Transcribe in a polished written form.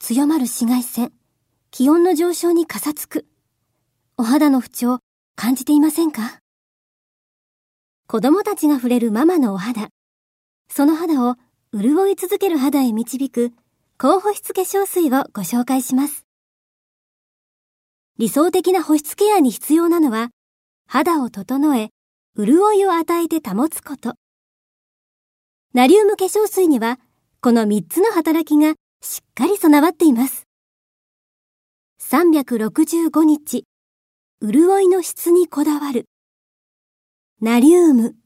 強まる紫外線、気温の上昇にかさつく。お肌の不調、感じていませんか？子供たちが触れるママのお肌。その肌を潤い続ける肌へ導く高保湿化粧水をご紹介します。理想的な保湿ケアに必要なのは、肌を整え、潤いを与えて保つこと。ナリウム化粧水には、この3つの働きがしっかり備わっています。365日、潤いの質にこだわる。ナリウム。